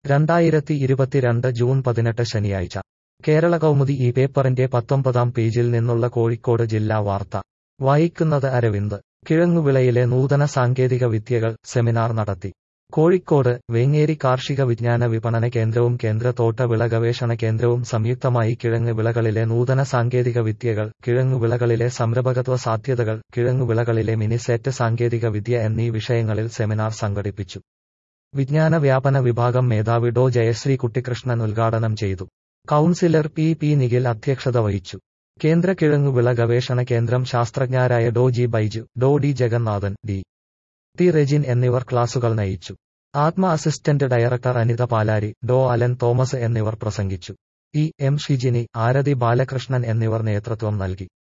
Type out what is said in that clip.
2022 June 18 ശനിയാഴ്ച കേരള കൗമുദി ഈ പേപ്പറിന്റെ 19-ാം പേജിൽ നിന്നുള്ള കോഴിക്കോട് ജില്ലാ വാർത്ത വായിക്കുന്നത് അരവിന്ദ്. കിഴങ്ങുവിളയിലെ നൂതന സാങ്കേതിക വിദ്യകൾ സെമിനാർ നടത്തി. കോഴിക്കോട് വേങ്ങേരി കാർഷിക വിജ്ഞാന വിപണന കേന്ദ്രവും കേന്ദ്ര തോട്ട വിള ഗവേഷണ കേന്ദ്രവും സംയുക്തമായി കിഴങ്ങ് വിളകളിലെ നൂതന സാങ്കേതിക വിദ്യകൾ, കിഴങ്ങുവിളകളിലെ സംരംഭകത്വ സാധ്യതകൾ, കിഴങ്ങുവിളകളിലെ മിനിസെറ്റ് സാങ്കേതിക വിദ്യ എന്നീ വിഷയങ്ങളിൽ സെമിനാർ സംഘടിപ്പിച്ചു. വിജ്ഞാന വ്യാപന വിഭാഗം മേധാവി ഡോ ജയശ്രീ കുട്ടിക്കൃഷ്ണൻ ഉദ്ഘാടനം ചെയ്തു. കൗൺസിലർ പി നിഖിൽ അധ്യക്ഷത വഹിച്ചു. കേന്ദ്ര കിഴങ്ങുവിള ഗവേഷണ കേന്ദ്രം ശാസ്ത്രജ്ഞരായ Dr G Baiju, Dr D Jagannathan, T Rejin എന്നിവർ ക്ലാസുകൾ നയിച്ചു. ATMA assistant director Anitha Palari, Dr Alan Thomas എന്നിവർ പ്രസംഗിച്ചു. എം ഷിജിനി, ആരതി ബാലകൃഷ്ണൻ എന്നിവർ നേതൃത്വം നൽകി.